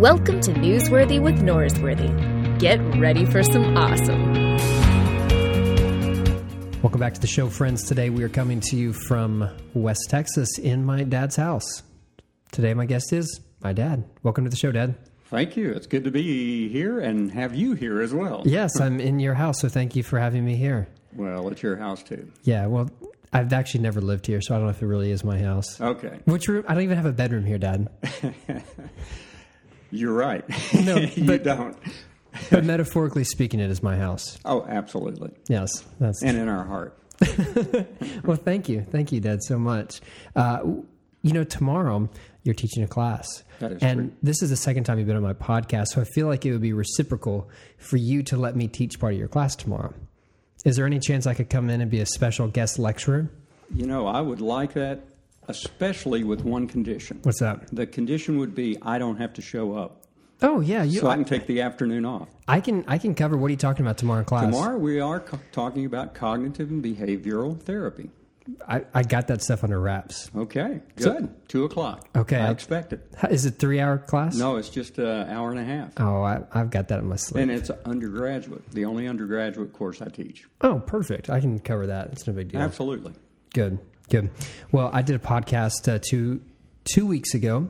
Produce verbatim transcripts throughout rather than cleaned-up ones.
Welcome to Newsworthy with Norsworthy. Get ready for some awesome. Welcome back to the show, friends. Today we are coming to you from West Texas in my dad's house. Today my guest is my dad. Welcome to the show, Dad. Thank you. It's good to be here and have you here as well. Yes, I'm in your house, so thank you for having me here. Well, it's your house too. Yeah, well, I've actually never lived here, so I don't know if it really is my house. Okay. Which room? I don't even have a bedroom here, Dad. You're right. No, you but, don't. But metaphorically speaking, it is my house. Oh, absolutely. Yes. That's and in our heart. Well, thank you. Thank you, Dad, so much. Uh, you know, tomorrow you're teaching a class. That is and true. This is the second time you've been on my podcast, so I feel like it would be reciprocal for you to let me teach part of your class tomorrow. Is there any chance I could come in and be a special guest lecturer? You know, I would like that, especially with one condition. What's that? The condition would be I don't have to show up. Oh, yeah. You, so I can take the afternoon off. I can I can cover. What are you talking about tomorrow in class? Tomorrow we are co- talking about cognitive and behavioral therapy. I, I got that stuff under wraps. Okay, good. So, Two o'clock. Okay. I expect it. Is it three-hour class? No, it's just an hour and a half. Oh, I, I've got that in my sleep. And it's undergraduate, the only undergraduate course I teach. Oh, perfect. I can cover that. It's no big deal. Absolutely. Good, good. Well, I did a podcast uh, two two weeks ago.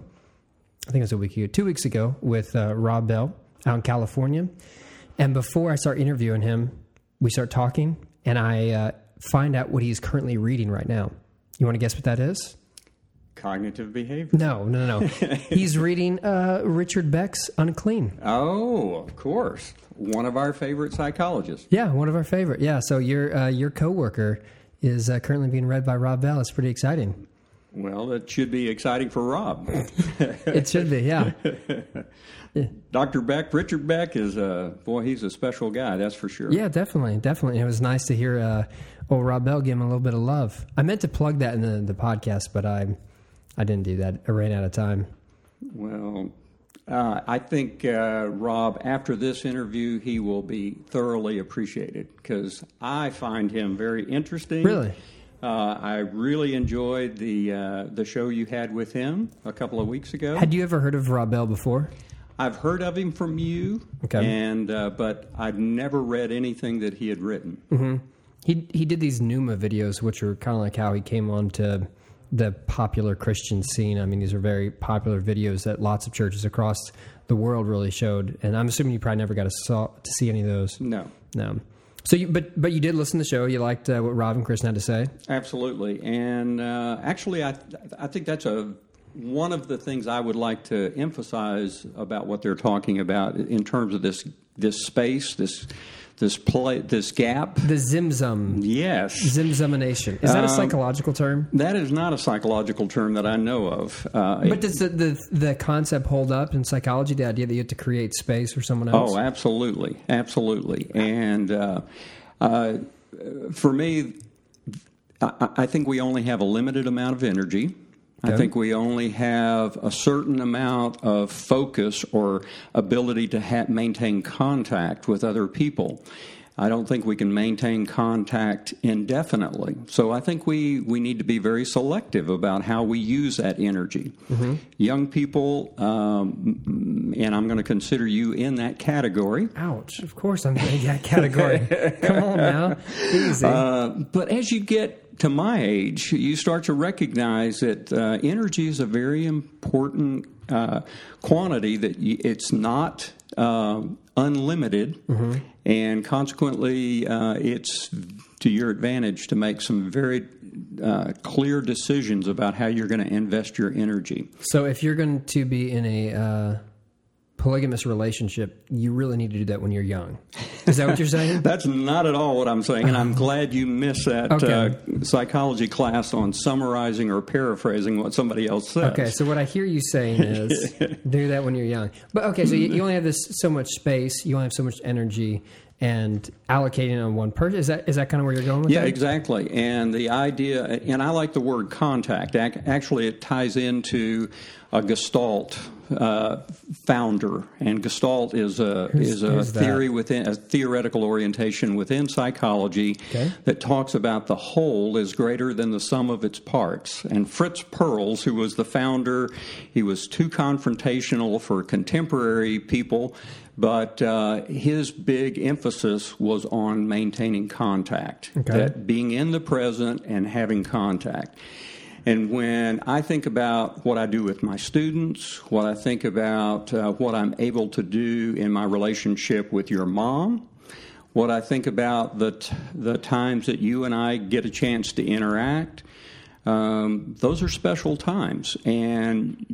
I think it was a week ago. Two weeks ago with uh, Rob Bell out in California. And before I start interviewing him, we start talking, and I uh, find out what he's currently reading right now. You want to guess what that is? Cognitive behavior. No, no, no, no. He's reading uh, Richard Beck's Unclean. Oh, of course. One of our favorite psychologists. Yeah, one of our favorite. Yeah, so your uh, your coworker is uh, currently being read by Rob Bell. It's pretty exciting. Well, it should be exciting for Rob. It should be, yeah. yeah. Doctor Beck, Richard Beck is a, boy, he's a special guy, that's for sure. Yeah, definitely, definitely. It was nice to hear uh, old Rob Bell give him a little bit of love. I meant to plug that in the, the podcast, but I I didn't do that. I ran out of time. Well, uh, I think, uh, Rob, after this interview, he will be thoroughly appreciated because I find him very interesting. Really? Uh, I really enjoyed the uh, the show you had with him a couple of weeks ago. Had you ever heard of Rob Bell before? I've heard of him from you, okay. and uh, but I've never read anything that he had written. Mm-hmm. He he did these Pneuma videos, which are kind of like how he came on to the popular Christian scene. I mean, these are very popular videos that lots of churches across the world really showed. And I'm assuming you probably never got to, saw, to see any of those. No, no. So, you, but but you did listen to the show. You liked uh, what Rob and Kristen had to say. Absolutely, and uh, actually, I I think that's a one of the things I would like to emphasize about what they're talking about in terms of this this space, this this play, this gap. The Zimzum. Yes, Zimzumination. Is that a psychological term? Um, that is not a psychological term that I know of. Uh, but does the, the the concept hold up in psychology? The idea that you have to create space for someone else? Oh, absolutely, absolutely. And uh, uh, for me, I, I think we only have a limited amount of energy. Okay. I think we only have a certain amount of focus or ability to ha- maintain contact with other people. I don't think we can maintain contact indefinitely. So I think we, we need to be very selective about how we use that energy. Mm-hmm. Young people, um, and I'm going to consider you in that category. Ouch. Of course I'm in that category. Come on now. Easy. Uh, but as you get to my age, you start to recognize that uh, energy is a very important uh, quantity, that y- it's not uh, unlimited, mm-hmm. and consequently uh, it's to your advantage to make some very uh, clear decisions about how you're going to invest your energy. So if you're going to be in a uh, polygamous relationship, you really need to do that when you're young. Is that what you're saying? That's not at all what I'm saying, and I'm glad you missed that okay. uh, psychology class on summarizing or paraphrasing what somebody else says. Okay, so what I hear you saying is do that when you're young. But okay, so you, you only have this so much space, you only have so much energy, and allocating on one person. Is that is that kind of where you're going with yeah, that? Yeah, exactly. And the idea, and I like the word contact. Actually, it ties into a Gestalt uh, founder, and Gestalt is a who's, is a theory that? within a theoretical orientation within psychology okay. that talks about the whole is greater than the sum of its parts. And Fritz Perls, who was the founder, he was too confrontational for contemporary people. But uh, his big emphasis was on maintaining contact, okay. that being in the present and having contact. And when I think about what I do with my students, what I think about uh, what I'm able to do in my relationship with your mom, what I think about the t- the times that you and I get a chance to interact, Um, those are special times. And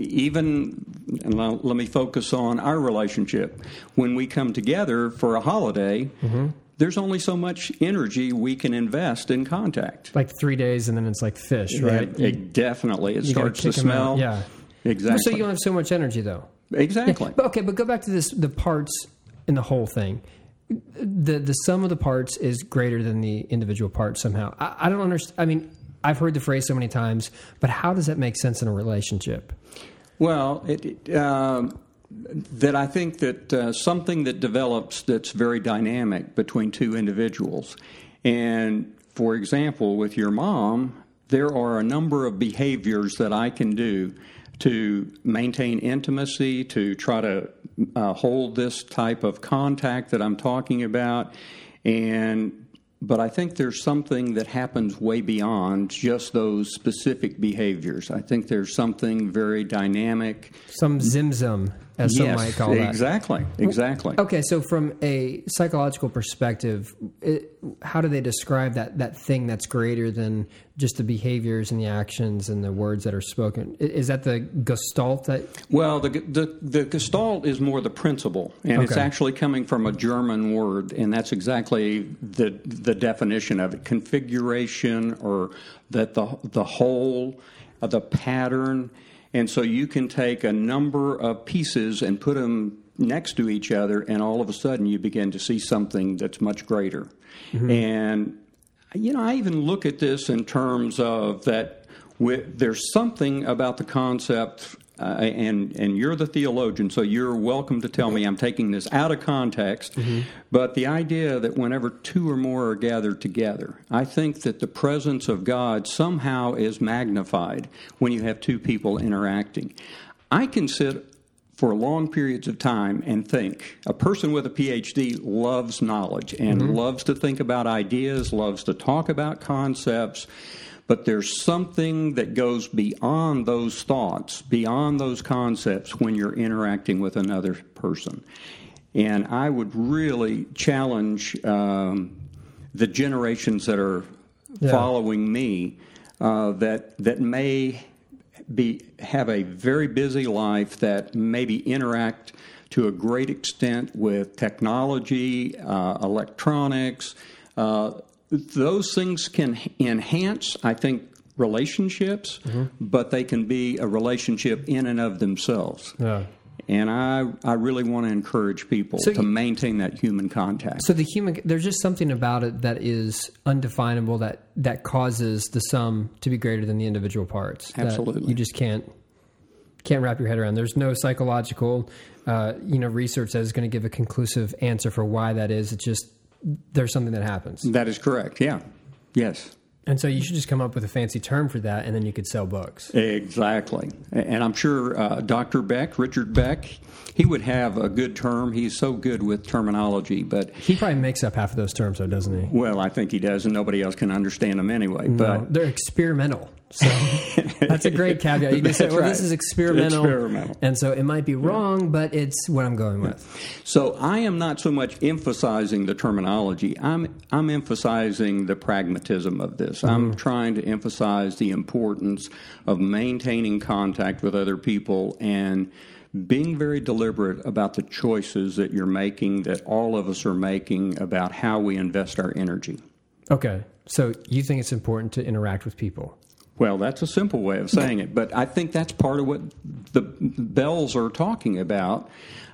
even, and let me focus on our relationship. When we come together for a holiday, mm-hmm. there's only so much energy we can invest in contact. Like three days and then it's like fish, right? Yeah, it definitely. It you starts to smell. Yeah. Exactly. So you don't have so much energy, though. Exactly. Yeah. But, okay, but go back to this, the parts in the whole thing. The, the sum of the parts is greater than the individual parts somehow. I, I don't understand. I mean... I've heard the phrase so many times, but how does that make sense in a relationship? Well, it, it, um, that I think that uh, something that develops that's very dynamic between two individuals. And, for example, with your mom, there are a number of behaviors that I can do to maintain intimacy, to try to uh, hold this type of contact that I'm talking about, and But I think there's something that happens way beyond just those specific behaviors. I think there's something very dynamic. Some zimzum, as some yes, might call that. Exactly, exactly. Okay, so from a psychological perspective, it, how do they describe that, that thing that's greater than just the behaviors and the actions and the words that are spoken? Is that the Gestalt? That Well, the the, the Gestalt is more the principle, and okay. it's actually coming from a German word, and that's exactly the the definition of it: configuration, or that the the whole, uh, the pattern. And so you can take a number of pieces and put them next to each other, and all of a sudden you begin to see something that's much greater. Mm-hmm. And, you know, I even look at this in terms of that with, there's something about the concept, uh, and, and you're the theologian, so you're welcome to tell me I'm taking this out of context, mm-hmm. but the idea that whenever two or more are gathered together, I think that the presence of God somehow is magnified when you have two people interacting. I can sit for long periods of time and think. A person with a P H D loves knowledge and mm-hmm. loves to think about ideas, loves to talk about concepts. But there's something that goes beyond those thoughts, beyond those concepts when you're interacting with another person. And I would really challenge um, the generations that are yeah. following me uh, that that may be have a very busy life, that maybe interact to a great extent with technology, uh, electronics, uh those things can enhance, I think, relationships, mm-hmm. but they can be a relationship in and of themselves. Yeah. And I, I really want to encourage people so to you, maintain that human contact. So the human, there's just something about it that is undefinable that, that causes the sum to be greater than the individual parts. Absolutely. You just can't can't wrap your head around. There's no psychological, uh, you know, research that is going to give a conclusive answer for why that is. It's just there's something that happens. That is correct, yeah. Yes. And so you should just come up with a fancy term for that, and then you could sell books. Exactly. And I'm sure uh, Doctor Beck, Richard Beck, he would have a good term. He's so good with terminology. But he probably makes up half of those terms, though, doesn't he? Well, I think he does, and nobody else can understand them anyway. No, but they're experimental. So that's a great caveat. You can say, well, right. this is experimental, experimental. And so it might be wrong, but it's what I'm going with. So I am not so much emphasizing the terminology. I'm I'm emphasizing the pragmatism of this. Mm-hmm. I'm trying to emphasize the importance of maintaining contact with other people and being very deliberate about the choices that you're making, that all of us are making about how we invest our energy. Okay. So you think it's important to interact with people? Well, that's a simple way of saying it, but I think that's part of what the Bells are talking about.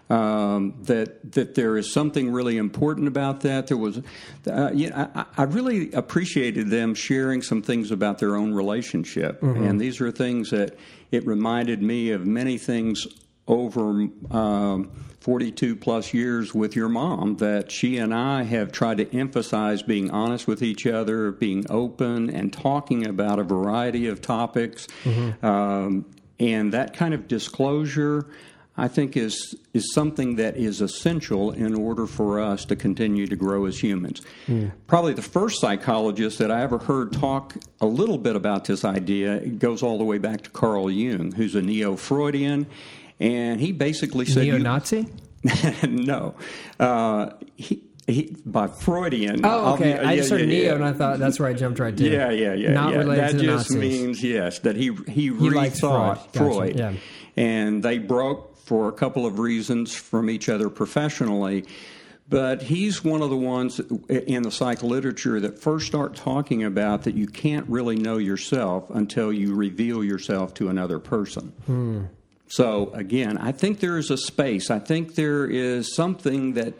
Um, that that there is something really important about that. There was, uh, you know, I, I really appreciated them sharing some things about their own relationship, mm-hmm. and these are things that it reminded me of many things over um, forty-two plus years with your mom, that she and I have tried to emphasize being honest with each other, being open, and talking about a variety of topics, mm-hmm. um, and that kind of disclosure, I think, is is something that is essential in order for us to continue to grow as humans. Mm. Probably the first psychologist that I ever heard talk a little bit about this idea, it goes all the way back to Carl Jung, who's a neo-Freudian, and he basically said... Neo-Nazi? You, no. Uh, he... He, by Freudian. Oh, okay. Be, uh, I yeah, just heard yeah, neo, yeah. and I thought that's where I jumped right to. Yeah, yeah, yeah. Not yeah. related that to the just Nazis. means, yes, that he he, He rethought likes Freud. Freud. Gotcha. Yeah. And they broke for a couple of reasons from each other professionally. But he's one of the ones in the psych literature that first start talking about that you can't really know yourself until you reveal yourself to another person. Hmm. So, again, I think there is a space. I think there is something that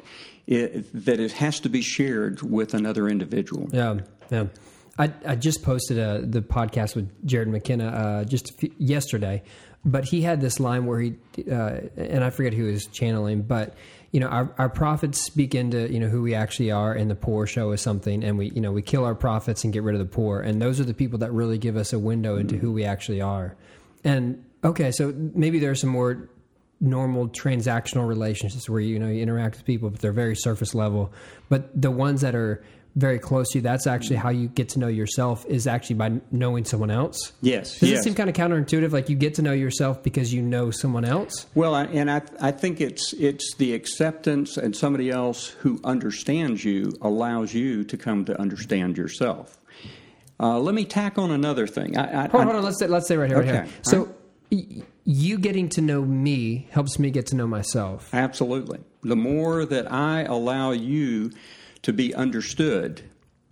it, that it has to be shared with another individual. Yeah, yeah. I, I just posted a, the podcast with Jared McKenna uh, just a few, yesterday, but he had this line where he, uh, and I forget who he was channeling, but you know, our, our prophets speak into, you know, who we actually are, and the poor show us something, and we, you know, we kill our prophets and get rid of the poor, and those are the people that really give us a window into mm-hmm. who we actually are. And okay, so maybe there are some more normal transactional relationships where, you know, you interact with people, but they're very surface level. But the ones that are very close to you, that's actually how you get to know yourself, is actually by knowing someone else. Yes. Does yes. it seem kind of counterintuitive? Like you get to know yourself because you know someone else? Well, I, and I, I think it's it's the acceptance, and somebody else who understands you allows you to come to understand yourself. Uh, let me tack on another thing. I, I, hold on, hold on. Let's stay, let's stay right here. Okay. Right here. So y- you getting to know me helps me get to know myself. Absolutely. The more that I allow you to be understood,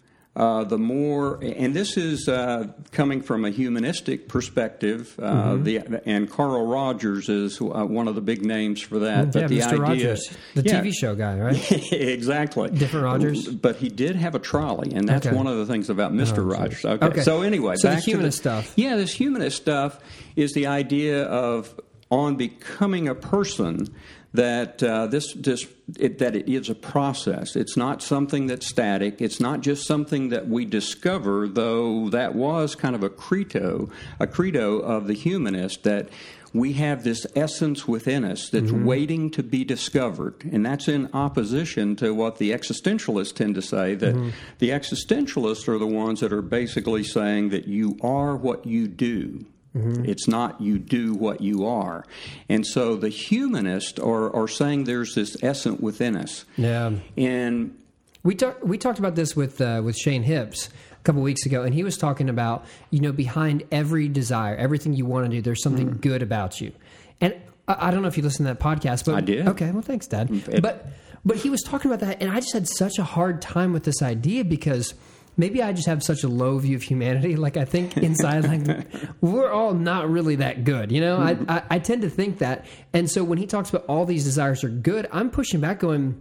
uh, the more, and this is uh, coming from a humanistic perspective, uh, mm-hmm. the, and Carl Rogers is uh, one of the big names for that. Mm-hmm. But yeah, the Mister idea, Rogers, the yeah. T V show guy, right? Exactly. Different Rogers? But he did have a trolley, and that's okay. one of the things about Mister Oh, Rogers. Okay. okay. So anyway, so back the humanist to the, stuff. Yeah, this humanist stuff is the idea of, on becoming a person, that uh, this this it, that it is a process. It's not something that's static. It's not just something that we discover, though that was kind of a credo, a credo of the humanist, that we have this essence within us that's mm-hmm. waiting to be discovered. And that's in opposition to what the existentialists tend to say, that mm-hmm. the existentialists are the ones that are basically saying that you are what you do. Mm-hmm. It's not you do what you are. And so the humanists are, are saying there's this essence within us. Yeah. And we talked we talked about this with uh, with Shane Hips a couple weeks ago, and he was talking about, you know, behind every desire, everything you want to do, there's something mm. good about you. And I, I don't know if you listened to that podcast, but I did. Okay, well, thanks, Dad. It, but but he was talking about that, and I just had such a hard time with this idea because maybe I just have such a low view of humanity. Like, I think inside, like, we're all not really that good. You know, I, I, I tend to think that. And so when he talks about all these desires are good, I'm pushing back going,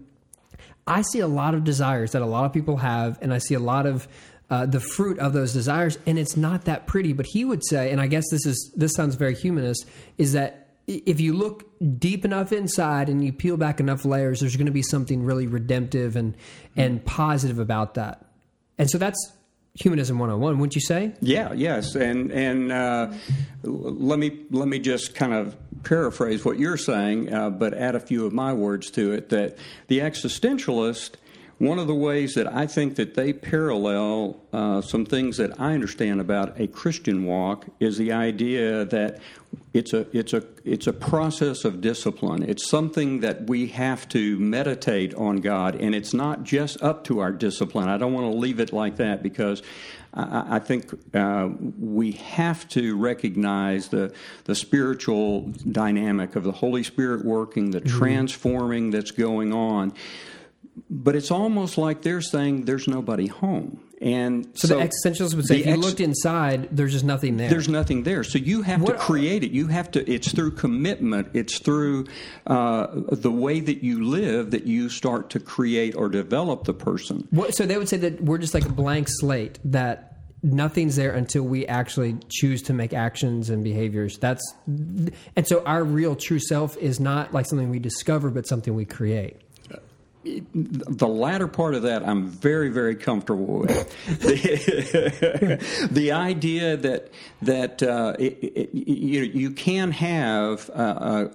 I see a lot of desires that a lot of people have, and I see a lot of uh, the fruit of those desires, and it's not that pretty. But he would say, and I guess this is this sounds very humanist, is that if you look deep enough inside and you peel back enough layers, there's going to be something really redemptive and and positive about that. And so that's humanism one oh one, wouldn't you say? Yeah, yes. And and uh, let me let me just kind of paraphrase what you're saying, uh, but add a few of my words to it, that the existentialist, one of the ways that I think that they parallel uh, some things that I understand about a Christian walk is the idea that it's a it's a it's a process of discipline. It's something that we have to meditate on God, and it's not just up to our discipline. I don't want to leave it like that, because I, I think uh, we have to recognize the the spiritual dynamic of the Holy Spirit working, the mm-hmm. transforming that's going on. But it's almost like they're saying there's nobody home. And so, so the existentialists would say, if you ex- looked inside, there's just nothing there. There's nothing there. So you have What, to create it. You have to. It's through commitment. It's through uh, the way that you live that you start to create or develop the person. What, so they would say that we're just like a blank slate, that nothing's there until we actually choose to make actions and behaviors. That's and so our real true self is not like something we discover, but something we create. The latter part of that, I'm very, very comfortable with. the, the idea that that uh, it, it, you you can have uh,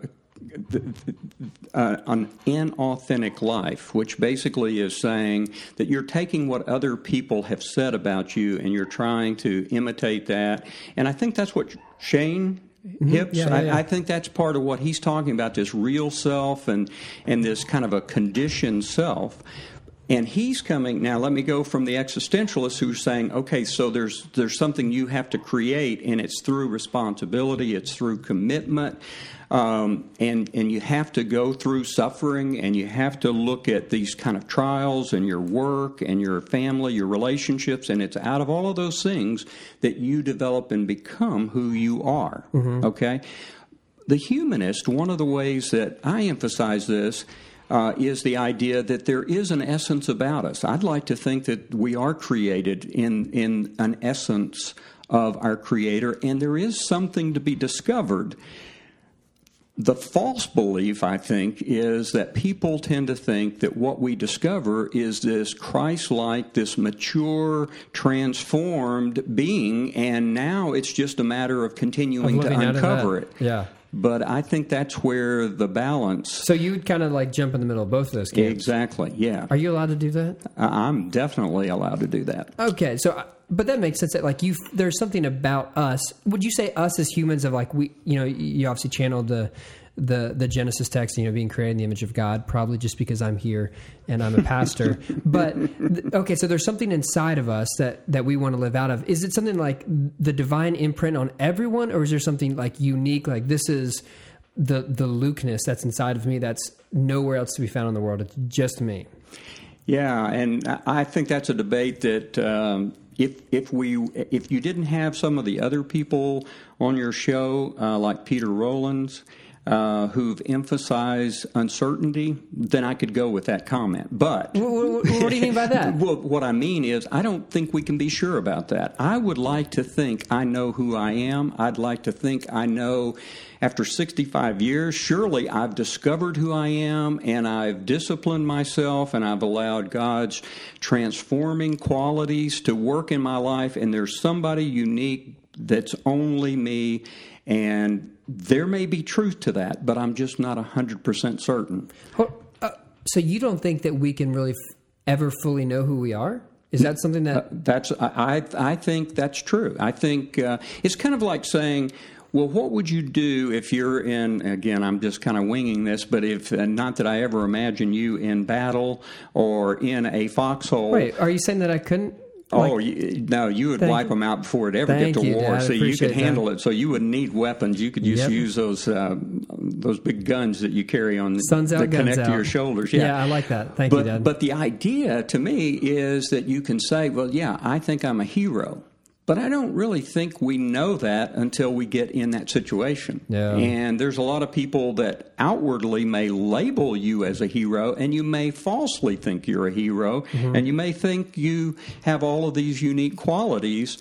uh, an inauthentic life, which basically is saying that you're taking what other people have said about you and you're trying to imitate that. And I think that's what Shane Hips, yeah, yeah, yeah. I, I think that's part of what he's talking about, this real self and and this kind of a conditioned self. And he's coming now. Let me go from the existentialists who's saying, okay, so there's there's something you have to create, and it's through responsibility, it's through commitment, um, and and you have to go through suffering, and you have to look at these kind of trials and your work and your family, your relationships, and it's out of all of those things that you develop and become who you are. Mm-hmm. Okay, the humanist. One of the ways that I emphasize this. Uh, is the idea that there is an essence about us. I'd like to think that we are created in in an essence of our Creator, and there is something to be discovered. The false belief, I think, is that people tend to think that what we discover is this Christ-like, this mature, transformed being, and now it's just a matter of continuing to uncover it. Yeah. But I think that's where the balance... So you would kind of like jump in the middle of both of those camps. Exactly, yeah. Are you allowed to do that? I'm definitely allowed to do that. Okay, so... But that makes sense that like you, there's something about us. Would you say us as humans of like we, you know, you obviously channeled the, the, the Genesis text, you know, being created in the image of God, probably just because I'm here and I'm a pastor. But okay, so there's something inside of us that, that we want to live out of. Is it something like the divine imprint on everyone, or is there something like unique, like this is the the Lukeness that's inside of me that's nowhere else to be found in the world? It's just me. Yeah, and I think that's a debate that. Um, If if we if you didn't have some of the other people on your show, uh, like Peter Rollins, uh, who've emphasized uncertainty, then I could go with that comment. But what, what, what do you mean by that? Well, what I mean is I don't think we can be sure about that. I would like to think I know who I am. I'd like to think I know. After sixty-five years, surely I've discovered who I am, and I've disciplined myself, and I've allowed God's transforming qualities to work in my life, and there's somebody unique that's only me, and there may be truth to that, but I'm just not one hundred percent certain. Uh, so you don't think that we can really f- ever fully know who we are? Is that something that... Uh, that's I, I think that's true. I think uh, it's kind of like saying... Well, what would you do if you're in, again, I'm just kind of winging this, but if, uh, not that I ever imagine you in battle or in a foxhole. Wait, are you saying that I couldn't? Oh, like, you, no, you would wipe you. them out before it ever Thank get to you, war, Dad. so you could handle that. it. So you wouldn't need weapons. You could just Yep. use those uh, those big guns that you carry on Suns out, that connect guns to out. your shoulders. Yeah. yeah, I like that. Thank but, you, Dad. But the idea to me is that you can say, well, yeah, I think I'm a hero. But I don't really think we know that until we get in that situation. Yeah. And there's a lot of people that outwardly may label you as a hero, and you may falsely think you're a hero, mm-hmm. and you may think you have all of these unique qualities.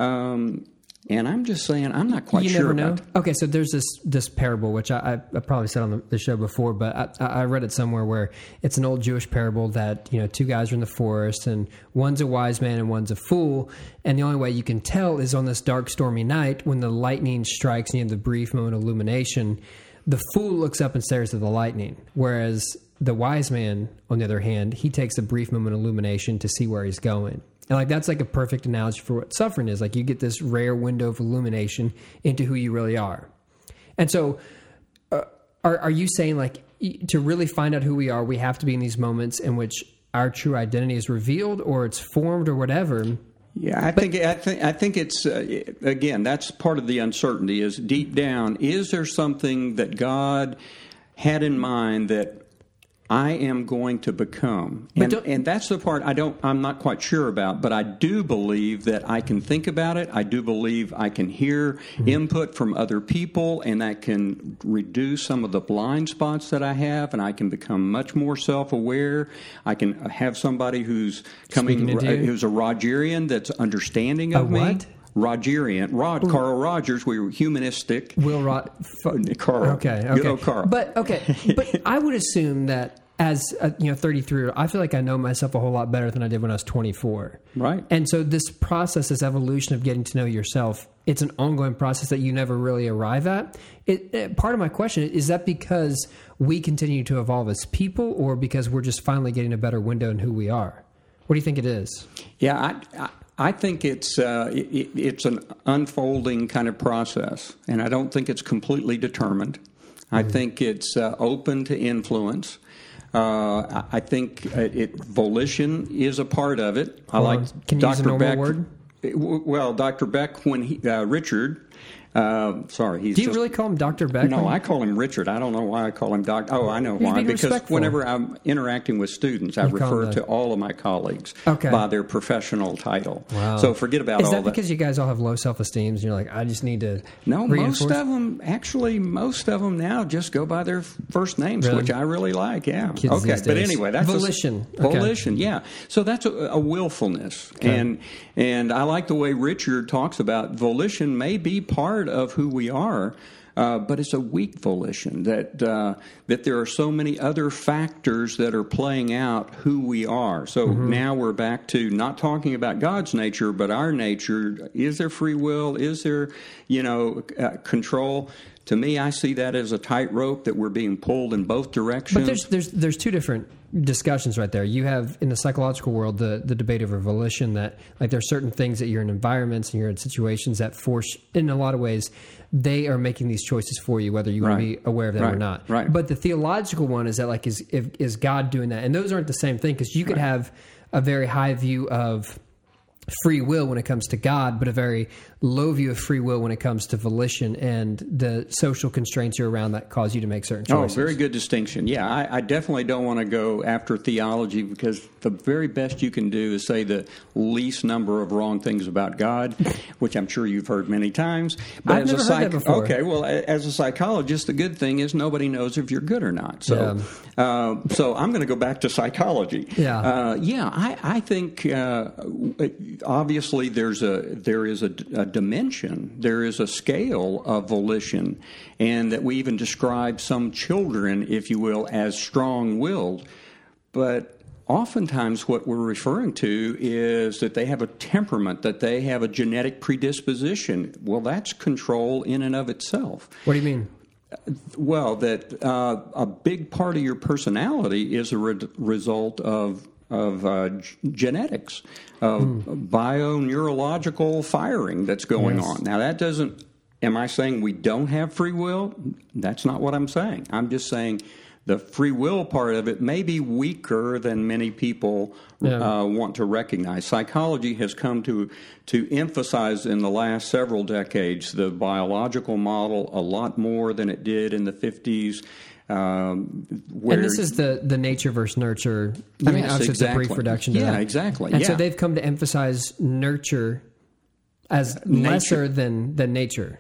Um, and I'm just saying, I'm not quite you sure never know. about that. Okay, so there's this this parable, which I, I probably said on the, the show before, but I, I read it somewhere where it's an old Jewish parable that, you know, two guys are in the forest, and one's a wise man and one's a fool, and the only way you can tell is on this dark, stormy night when the lightning strikes and you have the brief moment of illumination. The fool looks up and stares at the lightning, whereas the wise man, on the other hand, he takes a brief moment of illumination to see where he's going. And like that's like a perfect analogy for what suffering is. Like you get this rare window of illumination into who you really are. And so uh, are, are you saying like to really find out who we are, we have to be in these moments in which our true identity is revealed or it's formed or whatever? Yeah, I think I think I think it's uh, again that's part of the uncertainty is deep down. Is there something that God had in mind that I am going to become. And, and that's the part I don't, I'm not quite sure about, but I do believe that I can think about it. I do believe I can hear mm-hmm. input from other people, and that can reduce some of the blind spots that I have, and I can become much more self-aware. I can have somebody who's coming, who's a Rogerian that's understanding of a me. What? Rogerian, Rod, Ooh. Carl Rogers. We were humanistic. Will Rod, f- Carl. Okay, okay. You know Carl. But okay, but I would assume that as a, you know, thirty-three, I feel like I know myself a whole lot better than I did when I was twenty-four. Right. And so this process, this evolution of getting to know yourself, it's an ongoing process that you never really arrive at. It, it, part of my question is that because we continue to evolve as people, or because we're just finally getting a better window in who we are? What do you think it is? Yeah, I. I I think it's uh, it, it's an unfolding kind of process, and I don't think it's completely determined. Mm-hmm. I think it's uh, open to influence. Uh, I think it, volition is a part of it. I well, like can you Doctor use a normal Beck. Word? Well, Doctor Beck, when he uh, Richard. Uh, sorry, he's Do you just, really call him Doctor Beck? No, I call him Richard. I don't know why I call him Doctor Oh, I know He's why. Because respectful. Whenever I'm interacting with students, I you refer to all of my colleagues okay. by their professional title. Wow. So forget about Is all that. Is that. because you guys all have low self-esteem and you're like, I just need to No, reinforce? most of them, actually, most of them now just go by their first names, really? which I really like, yeah. Kids okay, these but days. anyway, that's Volition. A, okay. Volition, yeah. So that's a, a willfulness. Okay. And and I like the way Richard talks about volition may be part of who we are, Uh, but it's a weak volition, that uh, that there are so many other factors that are playing out who we are. So mm-hmm. now we're back to not talking about God's nature, but our nature. Is there free will? Is there, you know, uh, control? To me, I see that as a tightrope that we're being pulled in both directions. But there's there's there's two different discussions right there. You have in the psychological world the the debate over volition, that like there are certain things that you're in environments and you're in situations that force, in a lot of ways, they are making these choices for you, whether you want right. to be aware of them right. or not. Right. But the theological one is that like is if, is God doing that? And those aren't the same thing, because you could right. have a very high view of free will when it comes to God, but a very low view of free will when it comes to volition and the social constraints you're around that cause you to make certain choices. Oh, very good distinction. Yeah, I, I definitely don't want to go after theology, because the very best you can do is say the least number of wrong things about God, which I'm sure you've heard many times. But I've as never a psych- heard that before. Okay, well, as a psychologist, the good thing is nobody knows if you're good or not. So, yeah. uh, so I'm going to go back to psychology. Yeah, uh, yeah. I, I think uh, obviously there's a there is a, a dimension, there is a scale of volition, and that we even describe some children, if you will, as strong-willed. But oftentimes what we're referring to is that they have a temperament, that they have a genetic predisposition. Well, that's control in and of itself. What do you mean? Well, that uh, a big part of your personality is a re- result of of uh, g- genetics, of mm. bio-neurological firing that's going yes. on. Now, that doesn't, am I saying we don't have free will? That's not what I'm saying. I'm just saying the free will part of it may be weaker than many people yeah. uh, want to recognize. Psychology has come to to emphasize in the last several decades the biological model a lot more than it did in the fifties. Um, where, and this is the, the nature versus nurture. I yes, mean, actually, exactly. it's a brief reduction to yeah, that. Yeah, exactly. And yeah. so they've come to emphasize nurture as nature. lesser than, than nature.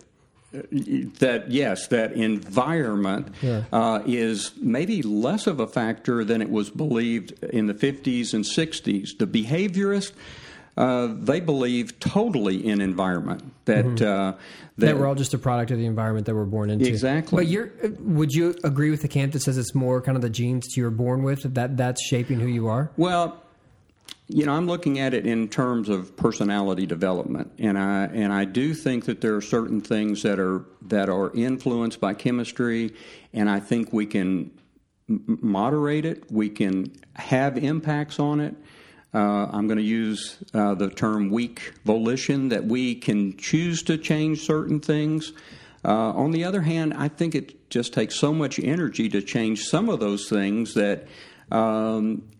That yes, that environment yeah. uh, is maybe less of a factor than it was believed in the fifties and sixties. The behaviorists, uh, they believe totally in environment. That, mm-hmm. uh, that that we're all just a product of the environment that we're born into. Exactly. But you're, would you agree with the camp that says it's more kind of the genes that you were born with, that that's shaping who you are? Well, you know, I'm looking at it in terms of personality development, and I and I do think that there are certain things that are that are influenced by chemistry, and I think we can m- moderate it. We can have impacts on it. Uh, I'm going to use uh, the term weak volition, that we can choose to change certain things. Uh, on the other hand, I think it just takes so much energy to change some of those things that. Um,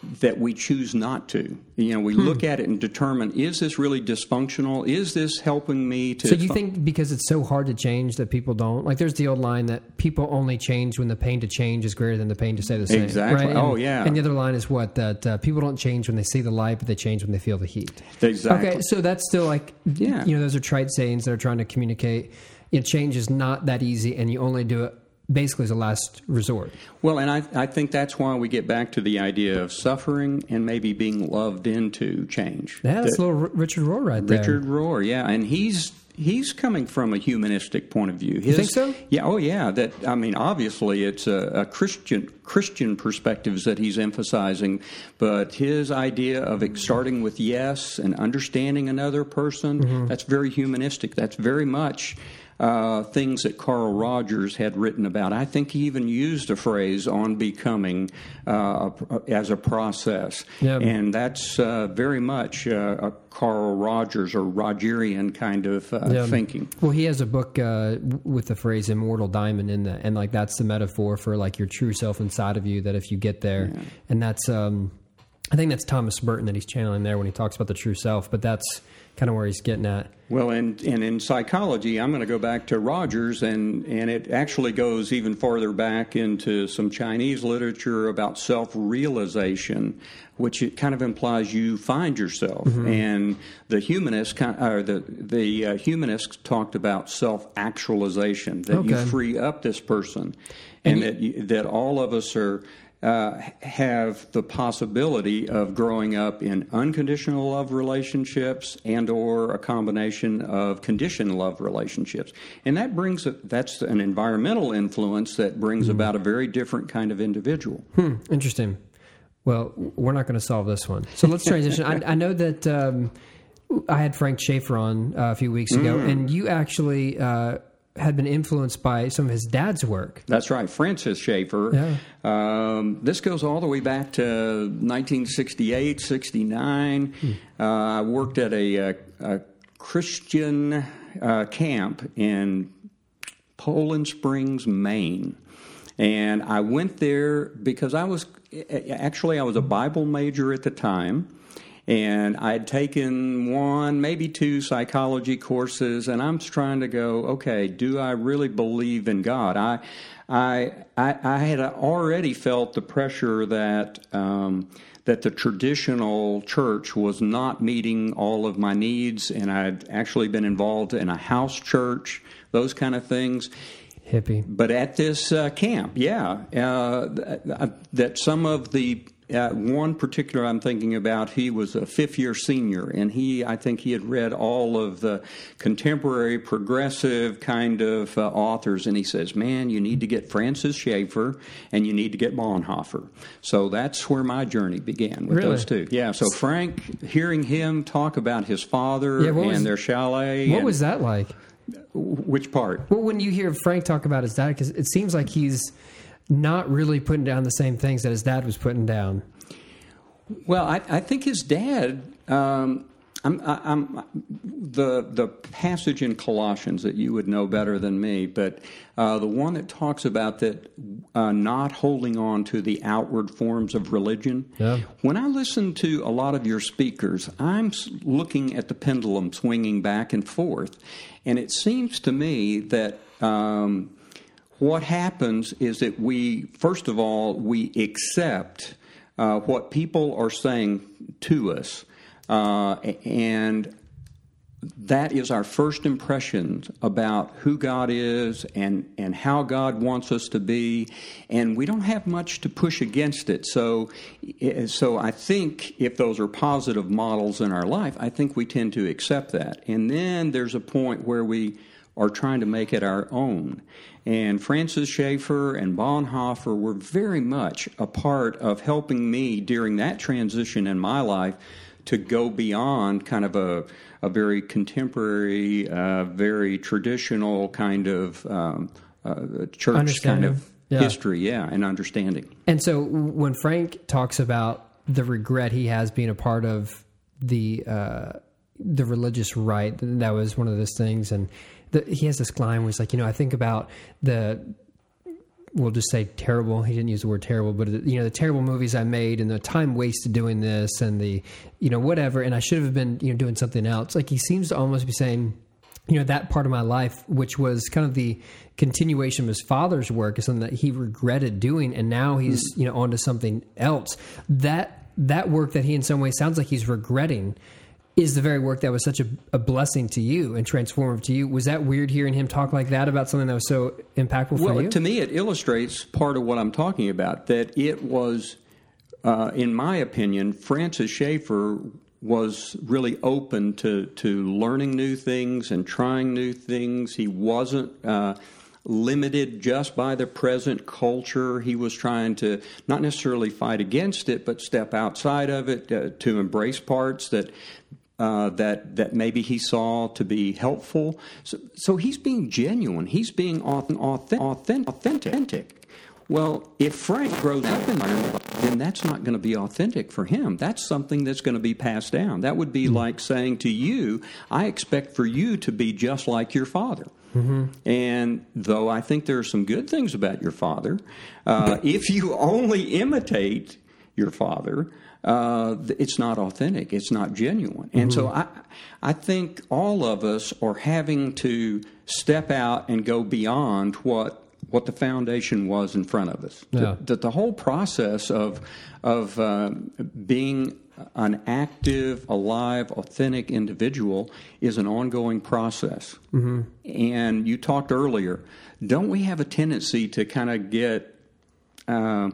that we choose not to. You know, we hmm. look at it and determine, is this really dysfunctional? Is this helping me to... So you think because it's so hard to change that people don't? Like there's the old line that people only change when the pain to change is greater than the pain to stay the same. Exactly. Right? And, oh, yeah. And the other line is what? That uh, people don't change when they see the light, but they change when they feel the heat. Exactly. Okay, so that's still like, yeah. you know, those are trite sayings that are trying to communicate, you know, change is not that easy and you only do it basically as a last resort. Well, and I, I think that's why we get back to the idea of suffering and maybe being loved into change. Yeah, that's that, a little Richard Rohr right there. Richard Rohr, yeah. And he's he's coming from a humanistic point of view. His, you think so? Yeah, oh yeah. That I mean, obviously it's a, a Christian Christian perspectives that he's emphasizing, but his idea of it starting with yes and understanding another person, mm-hmm. that's very humanistic. That's very much... Uh, things that Carl Rogers had written about. I think he even used a phrase on becoming uh, as a process. Yep. And that's uh, very much uh, a Carl Rogers or Rogerian kind of uh, yeah. thinking. Well, he has a book uh, with the phrase immortal diamond in that. And like that's the metaphor for like your true self inside of you, that if you get there, yeah. and that's, um, I think that's Thomas Burton that he's channeling there when he talks about the true self, but that's kind of where he's getting at. Well, and, and in psychology, I'm going to go back to Rogers, and, and it actually goes even farther back into some Chinese literature about self-realization, which it kind of implies you find yourself. Mm-hmm. And the humanists, or the the uh, humanists talked about self-actualization, that okay. you free up this person, and, and that you, that all of us are. Uh, have the possibility of growing up in unconditional love relationships and or a combination of conditioned love relationships. And that brings, a, that's an environmental influence that brings mm. about a very different kind of individual. Hmm, interesting. Well, we're not going to solve this one. So let's transition. I, I know that um, I had Frank Schaeffer on uh, a few weeks ago, mm. and you actually... Uh, had been influenced by some of his dad's work. That's right, Francis Schaeffer. Yeah. Um, this goes all the way back to nineteen sixty-eight, sixty-nine. Hmm. Uh, I worked at a, a, a Christian uh, camp in Poland Springs, Maine. And I went there because I was, actually I was a Bible major at the time. And I had taken one, maybe two psychology courses, and I'm trying to go, okay, do I really believe in God? I, I, I, I had already felt the pressure that um, that the traditional church was not meeting all of my needs, and I'd actually been involved in a house church, those kind of things. Hippie. But at this uh, camp, yeah, uh, that, that some of the Uh, one particular I'm thinking about, he was a fifth-year senior, and he, I think he had read all of the contemporary progressive kind of uh, authors, and he says, man, you need to get Francis Schaeffer, and you need to get Bonhoeffer. So that's where my journey began with really? those two. Yeah, so Frank, hearing him talk about his father yeah, and was, their chalet. What and, was that like? Which part? Well, when you hear Frank talk about his dad, because it seems like he's not really putting down the same things that his dad was putting down. Well, I, I think his dad. Um, I'm, I'm the the passage in Colossians that you would know better than me, but uh, the one that talks about that uh, not holding on to the outward forms of religion. Yeah. When I listen to a lot of your speakers, I'm looking at the pendulum swinging back and forth, and it seems to me that. Um, What happens is that we, first of all, we accept uh, what people are saying to us, uh, and that is our first impressions about who God is and, and how God wants us to be, and we don't have much to push against it. So, so I think if those are positive models in our life, I think we tend to accept that. And then there's a point where we are trying to make it our own. And Francis Schaeffer and Bonhoeffer were very much a part of helping me during that transition in my life to go beyond kind of a, a very contemporary, uh, very traditional kind of um, uh, church kind of yeah. history, yeah, and understanding. And so when Frank talks about the regret he has being a part of the uh, the religious right, that was one of those things, and The, he has this line where he's like, you know, I think about the we'll just say terrible. He didn't use the word terrible, but you know, the terrible movies I made and the time wasted doing this and the, you know, whatever. And I should have been, you know, doing something else. Like he seems to almost be saying, you know, that part of my life, which was kind of the continuation of his father's work, is something that he regretted doing. And now he's, you know, onto something else. That, that work that he in some ways sounds like he's regretting is the very work that was such a, a blessing to you and transformative to you. Was that weird hearing him talk like that about something that was so impactful for well, you? To me, it illustrates part of what I'm talking about, that it was, uh, in my opinion, Francis Schaeffer was really open to, to learning new things and trying new things. He wasn't uh, limited just by the present culture. He was trying to not necessarily fight against it, but step outside of it, uh, to embrace parts that Uh, that that maybe he saw to be helpful. So, so he's being genuine. He's being authentic. authentic. Well, if Frank grows up in there, then that's not going to be authentic for him. That's something that's going to be passed down. That would be mm-hmm. like saying to you, I expect for you to be just like your father. Mm-hmm. And though I think there are some good things about your father, uh, if you only imitate your father, Uh, it's not authentic. It's not genuine. And mm-hmm. so I, I think all of us are having to step out and go beyond what what the foundation was in front of us. Yeah. That the whole process of of uh, being an active, alive, authentic individual is an ongoing process. Mm-hmm. And you talked earlier, don't we have a tendency to kind of get Uh,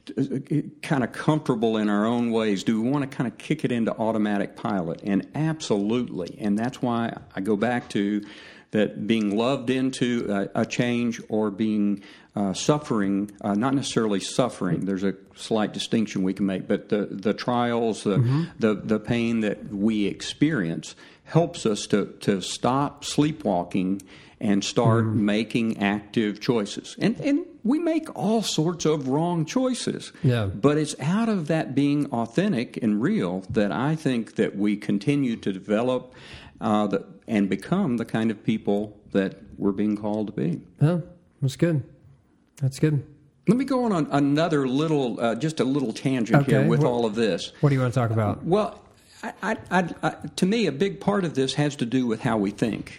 kind of comfortable in our own ways? Do we want to kind of kick it into automatic pilot? And absolutely. And that's why I go back to that being loved into a, a change or being uh, suffering, uh, not necessarily suffering. There's a slight distinction we can make, but the, the trials, the, mm-hmm. the the pain that we experience helps us to, to stop sleepwalking and start mm-hmm. making active choices. And and we make all sorts of wrong choices. Yeah. But it's out of that being authentic and real that I think that we continue to develop uh, the, and become the kind of people that we're being called to be. Oh, that's good. That's good. Let me go on, on another little, uh, just a little tangent okay. here with what, all of this. What do you want to talk about? Uh, well, I, I, I, I, to me, a big part of this has to do with how we think.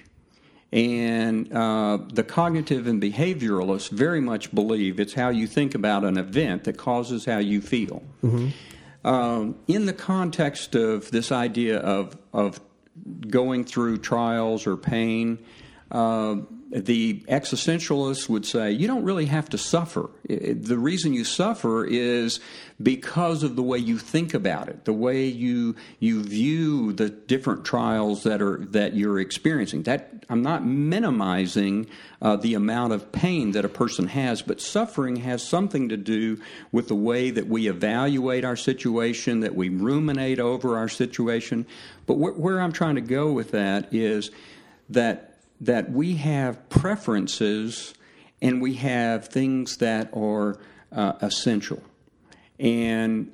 And uh, the cognitive and behavioralists very much believe it's how you think about an event that causes how you feel. Mm-hmm. Um, in the context of this idea of, of going through trials or pain, uh, the existentialists would say you don't really have to suffer. It, the reason you suffer is because of the way you think about it, the way you you view the different trials that are that you're experiencing. That I'm not minimizing uh, the amount of pain that a person has, but suffering has something to do with the way that we evaluate our situation, that we ruminate over our situation. But wh- where I'm trying to go with that is that. that we have preferences and we have things that are uh, essential. And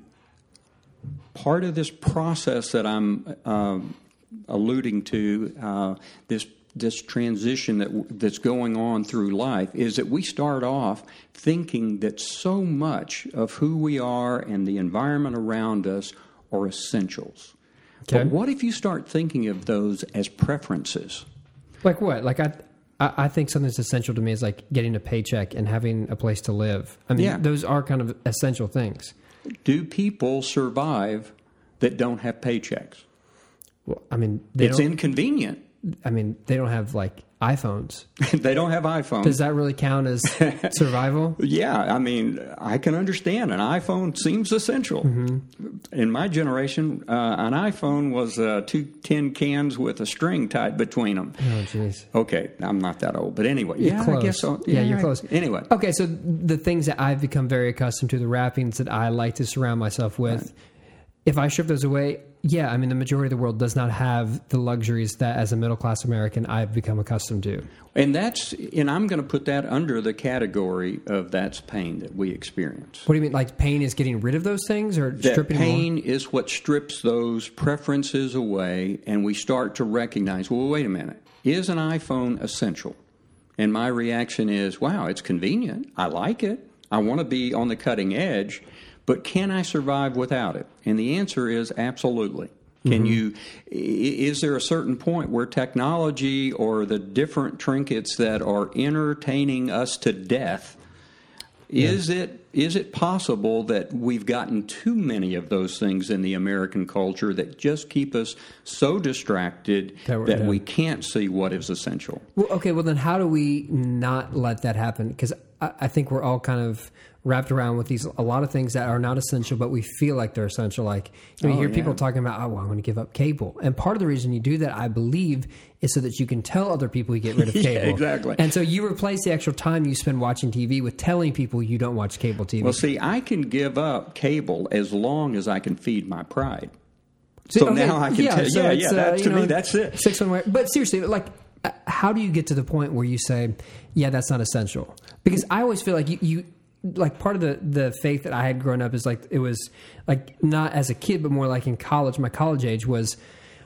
part of this process that I'm uh, alluding to, uh, this this transition that w- that's going on through life, is that we start off thinking that so much of who we are and the environment around us are essentials. Okay. But what if you start thinking of those as preferences? Like what? Like I, I think something that's essential to me is like getting a paycheck and having a place to live. I mean, yeah. Those are kind of essential things. Do people survive that don't have paychecks? Well, I mean, they it's don't, inconvenient. I mean, they don't have like iPhones. They don't have iPhones. Does that really count as survival? Yeah, I mean, I can understand. An iPhone seems essential. Mm-hmm. In my generation, uh, an iPhone was uh, two tin cans with a string tied between them. Oh, jeez. Okay, I'm not that old, but anyway. You're yeah, close. I guess so. Yeah, yeah, you're close. Anyway. Okay, so the things that I've become very accustomed to, the wrappings that I like to surround myself with, right. If I strip those away, yeah, I mean, the majority of the world does not have the luxuries that, as a middle-class American, I've become accustomed to. And that's, and I'm going to put that under the category of that's pain that we experience. What do you mean? Like pain is getting rid of those things, or that stripping pain more? Is what strips those preferences away, and we start to recognize, well, wait a minute, is an iPhone essential? And my reaction is, wow, it's convenient. I like it. I want to be on the cutting edge, but can I survive without it? And the answer is absolutely. Can mm-hmm. you? Is there a certain point where technology or the different trinkets that are entertaining us to death, yeah. is it is it possible that we've gotten too many of those things in the American culture that just keep us so distracted that, that we can't see what is essential? Well, okay, well then how do we not let that happen? Because I, I think we're all kind of wrapped around with these a lot of things that are not essential, but we feel like they're essential. Like you, know, oh, you hear yeah. people talking about, oh, well, I'm going to give up cable. And part of the reason you do that, I believe, is so that you can tell other people you get rid of cable. Yeah, exactly. And so you replace the actual time you spend watching T V with telling people you don't watch cable T V. Well, see, I can give up cable as long as I can feed my pride. So okay, now I can yeah, tell so yeah, yeah, uh, that, to know, me, that's it. Six one way. But seriously, like, how do you get to the point where you say, yeah, that's not essential? Because I always feel like you, you like part of the, the faith that I had growing up is like, it was like not as a kid, but more like in college, my college age was,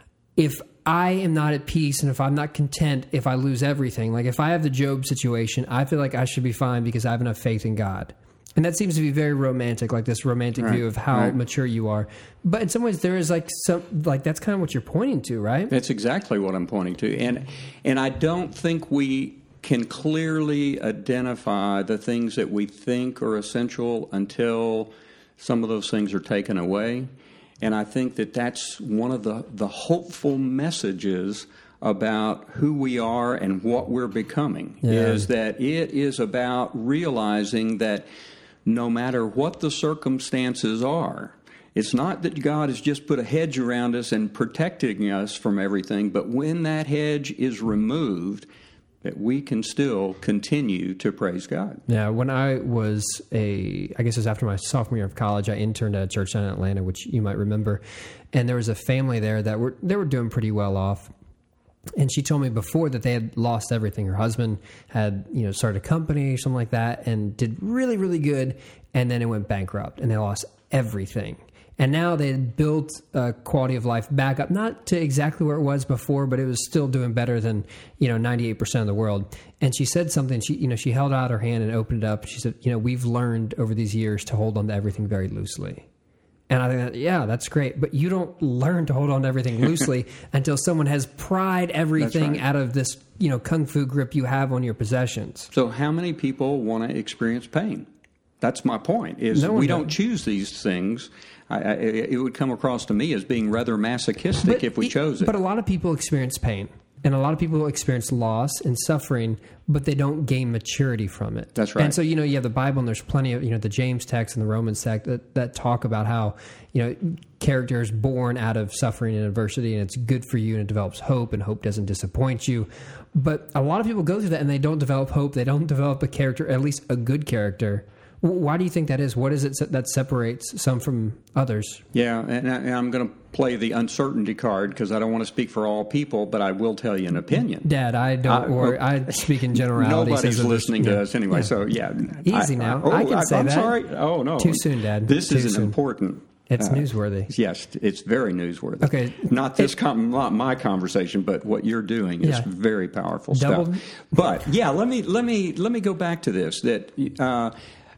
if I am not at peace and if I'm not content, if I lose everything, like if I have the Job situation, I feel like I should be fine because I have enough faith in God. And that seems to be very romantic, like this romantic right, view of how right. mature you are. But in some ways, there is like some, like that's kind of what you're pointing to, right? That's exactly what I'm pointing to. And and I don't think we can clearly identify the things that we think are essential until some of those things are taken away. And I think that that's one of the, the hopeful messages about who we are and what we're becoming, yeah. is that it is about realizing that no matter what the circumstances are, it's not that God has just put a hedge around us and protecting us from everything, but when that hedge is removed, that we can still continue to praise God. Yeah, when I was a, I guess it was after my sophomore year of college, I interned at a church down in Atlanta, which you might remember, and there was a family there that were they were doing pretty well off. And she told me before that they had lost everything. Her husband had, you know, started a company or something like that and did really, really good. And then it went bankrupt and they lost everything. And now they had built a quality of life back up, not to exactly where it was before, but it was still doing better than, you know, ninety-eight percent of the world. And she said something, she, you know, she held out her hand and opened it up. She said, you know, we've learned over these years to hold on to everything very loosely. And I think, yeah, that's great. But you don't learn to hold on to everything loosely until someone has pried everything right. out of this, you know, kung fu grip you have on your possessions. So how many people want to experience pain? That's my point, is no we does. don't choose these things. I, I, it would come across to me as being rather masochistic but if we it, chose it. But a lot of people experience pain. And a lot of people experience loss and suffering, but they don't gain maturity from it. That's right. And so, you know, you have the Bible and there's plenty of, you know, the James text and the Romans text that, that talk about how, you know, character is born out of suffering and adversity and it's good for you and it develops hope and hope doesn't disappoint you. But a lot of people go through that and they don't develop hope. They don't develop a character, at least a good character. Why do you think that is? What is it that separates some from others? Yeah, and, I, and I'm going to play the uncertainty card because I don't want to speak for all people, but I will tell you an opinion. Dad, I don't I, worry. I speak in generalities. Nobody's listening to yeah. us anyway, yeah. so yeah. Easy I, now. I, oh, I can I, say I'm that. sorry. Oh, no. Too soon, Dad. This Too is an soon. important... It's uh, newsworthy. Yes, it's very newsworthy. Okay. Not this, it, com- not my conversation, but what you're doing is yeah. very powerful Double, stuff. But yeah, let me let me let me go back to this. That uh,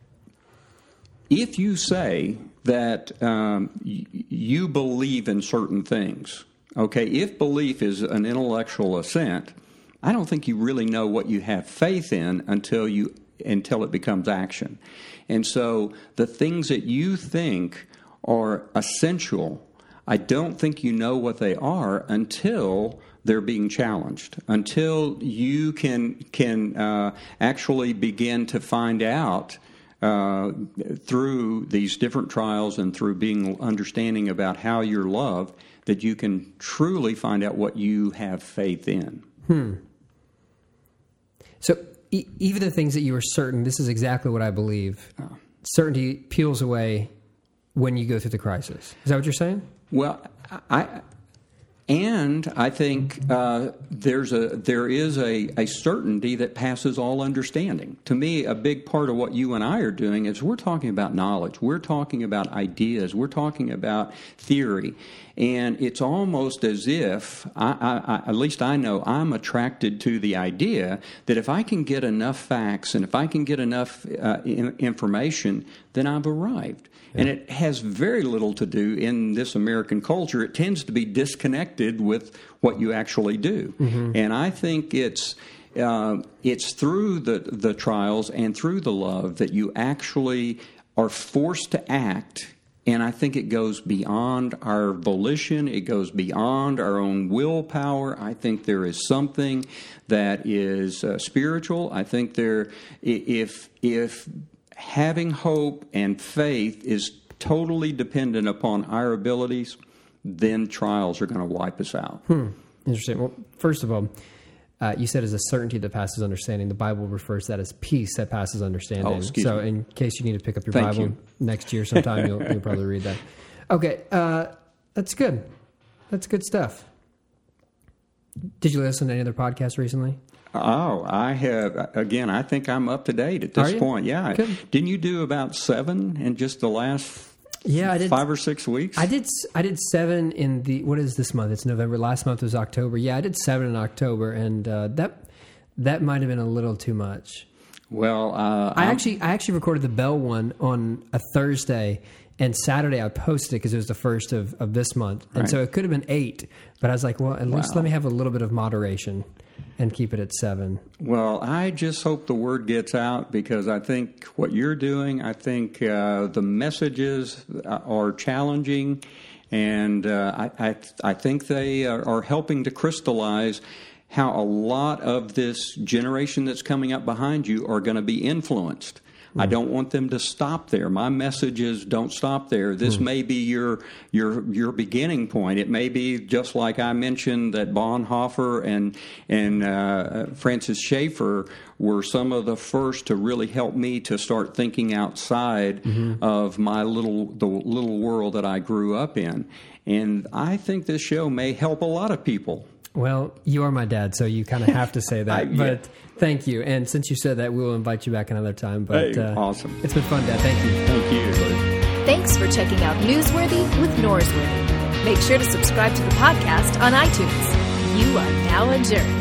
if you say that um, y- you believe in certain things, okay, if belief is an intellectual assent, I don't think you really know what you have faith in until you until it becomes action. And so the things that you think are essential, I don't think you know what they are until they're being challenged, until you can can uh, actually begin to find out uh, through these different trials and through being understanding about how you're loved, that you can truly find out what you have faith in. Hmm. So e- even the things that you were certain, this is exactly what I believe, oh. certainty peels away when you go through the crisis. Is that what you're saying? Well, I And I think uh, there's a there is a, a certainty that passes all understanding. To me, a big part of what you and I are doing is we're talking about knowledge. We're talking about ideas. We're talking about theory. And it's almost as if, I, I, I, at least I know, I'm attracted to the idea that if I can get enough facts and if I can get enough uh, in, information, then I've arrived. Yeah. And it has very little to do in this American culture. It tends to be disconnected with what you actually do. Mm-hmm. And I think it's uh, it's through the, the trials and through the love that you actually are forced to act. And I think it goes beyond our volition. It goes beyond our own willpower. I think there is something that is uh, spiritual. I think there, if if having hope and faith is totally dependent upon our abilities, then trials are going to wipe us out. Hmm. Interesting. Well, first of all, uh, you said as a certainty that passes understanding. The Bible refers to that as peace that passes understanding. Oh, excuse so me. in case you need to pick up your Thank Bible you. next year sometime, you'll, you'll probably read that. Okay, uh, that's good. That's good stuff. Did you listen to any other podcasts recently? Oh, I have. Again, I think I'm up to date at this point. Yeah. Good. Didn't you do about seven in just the last yeah, I did, five or six weeks? I did I did seven in the, what is this month? It's November. Last month was October. Yeah, I did seven in October, and uh, that that might have been a little too much. Well, uh, I I'm, actually I actually recorded the Bell one on a Thursday, and Saturday I posted it because it was the first of, of this month. And right. so it could have been eight, but I was like, well, at least Wow. let me have a little bit of moderation and keep it at seven. Well, I just hope the word gets out, because I think what you're doing, I think uh, the messages are challenging, and uh, I, I, I think they are, are helping to crystallize how a lot of this generation that's coming up behind you are going to be influenced. I don't want them to stop there. My message is don't stop there. This mm. may be your your your beginning point. It may be just like I mentioned that Bonhoeffer and and uh, Francis Schaeffer were some of the first to really help me to start thinking outside mm-hmm. of my little the little world that I grew up in. And I think this show may help a lot of people. Well, you are my dad, so you kind of have to say that. I, yeah. But thank you. And since you said that, we'll invite you back another time. But hey, uh, awesome. It's been fun, Dad. Thank you. Thank you. Thanks for checking out Newsworthy with Norsworthy. Make sure to subscribe to the podcast on iTunes. You are now adjourned.